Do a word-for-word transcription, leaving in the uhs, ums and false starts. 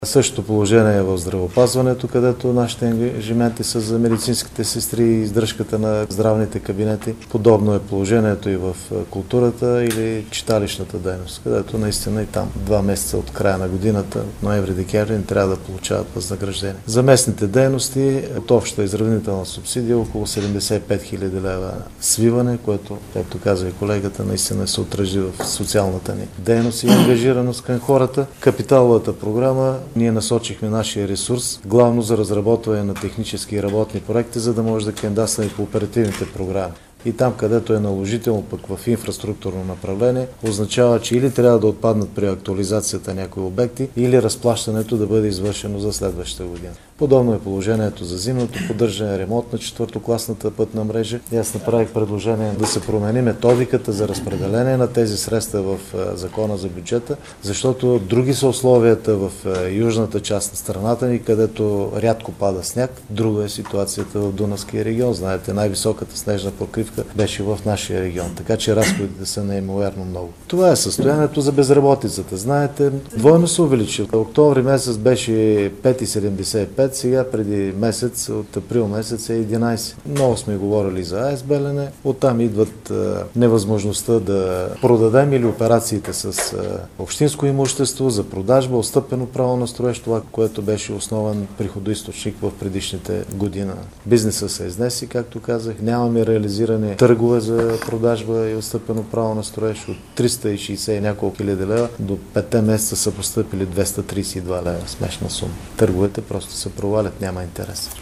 Същото положение е в здравеопазването, където нашите ангажименти са за медицинските сестри и издръжката на здравните кабинети. Подобно е положението и в културата или читалищната дейност, където наистина и там два месеца от края на годината, ноември-декември, не трябва да получават възнаграждение. За местните дейности от общата изравнителна субсидия около седемдесет и пет хиляди лева свиване, което, както каза и колегата, наистина се отражи в социалната ни дейност и ангажираност към хората. Капиталовата програма ние насочихме нашия ресурс главно за разработване на технически и работни проекти, за да може да кандидатстваме по оперативните програми. И там, където е наложително пък в инфраструктурно направление, означава, че или трябва да отпаднат при актуализацията някои обекти, или разплащането да бъде извършено за следващата година. Подобно е положението за зимното поддържане, ремонт на четвъртокласната пътна мрежа. И аз направих предложение да се промени методиката за разпределение на тези средства в закона за бюджета, защото други са условията в южната част на страната ни, където рядко пада сняг. Друга е ситуацията в Дунавския регион. Знаете, най-високата снежна покривка беше в нашия регион, така че разходите са неимоверно много. Това е състоянието за безработицата. Знаете, двойно се увеличи. Октомври месец беше пет цяло седемдесет и пет, сега преди месец, от април месец е единайсет. Много сме говорили за АЕЦ Белене, оттам идват а, невъзможността да продадем или операциите с а, общинско имущество за продажба, отстъпено право на строеж, това, което беше основен приходоизточник в предишните години. Бизнесът се изнеси, както казах, нямаме реализиране търгове за продажба и отстъпено право на строеж от триста и шейсет и няколко хиляди лева до петте месеца са постъпили двеста трийсет и два лева. Смешна сума. Търговете просто се провалят, няма интерес.